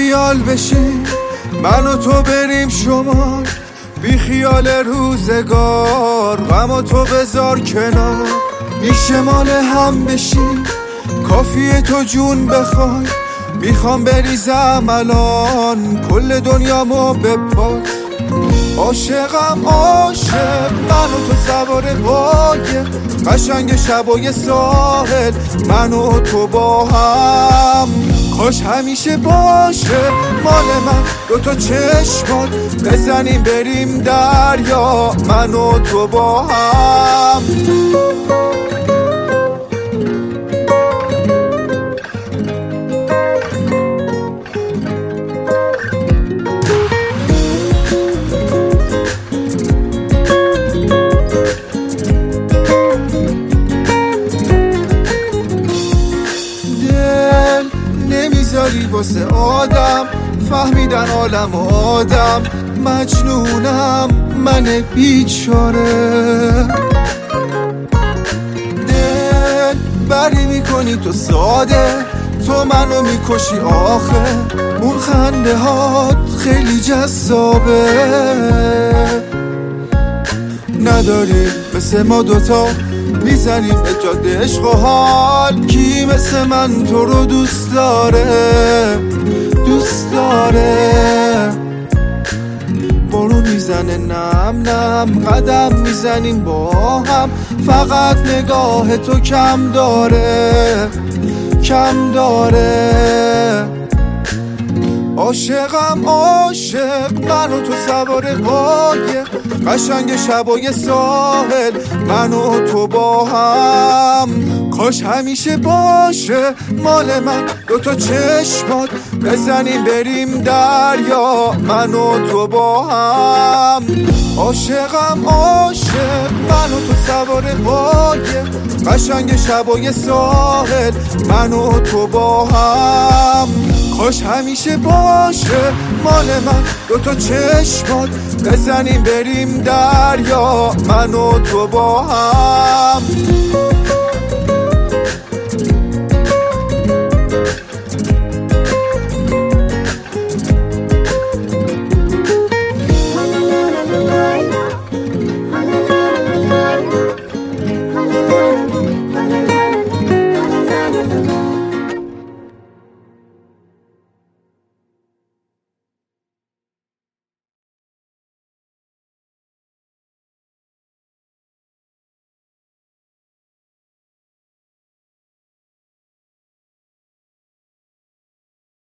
خیال بشیم من و تو بریم شمال، بی خیال روزگار غم و تو بذار کنار. میشه مال هم بشیم کافیه تو جون بخوای، میخوام بریزم الان کل دنیامو به پات. عاشقم عاشق من و تو سوار قایق، قشنگ شبای ساحل من و تو با هم. کاش همیشه باشه مال من دوتا چشمات، بزنیم بریم دریا من و تو با هم. نمیذاری واسه آدم، فهمیدن عالم و آدم، مجنونم من بیچاره. دل بری میکنی تو ساده، تو منو میکشی آخه، اون خنده هات خیلی جذابه. نداریم مثل ما دوتا میزنیم به جاده عشق و حال، کی مثل من تو رو دوست داره دوست داره. بارون میزنه نم نم، قدم میزنیم با هم، فقط نگاه تو کم داره کم داره. عاشقم عاشق من و تو سوار قایق، قشنگ شبای ساحل من و تو با هم. کاش همیشه باشه مال من دوتا چشمات، بزنیم بریم دریا من و تو با هم. عاشقم عاشق من و تو سوار قایق، قشنگ شبای ساحل من و تو با هم. کاش همیشه باشه مال من دوتا چشمات، بزنیم بریم دریا من و تو با هم.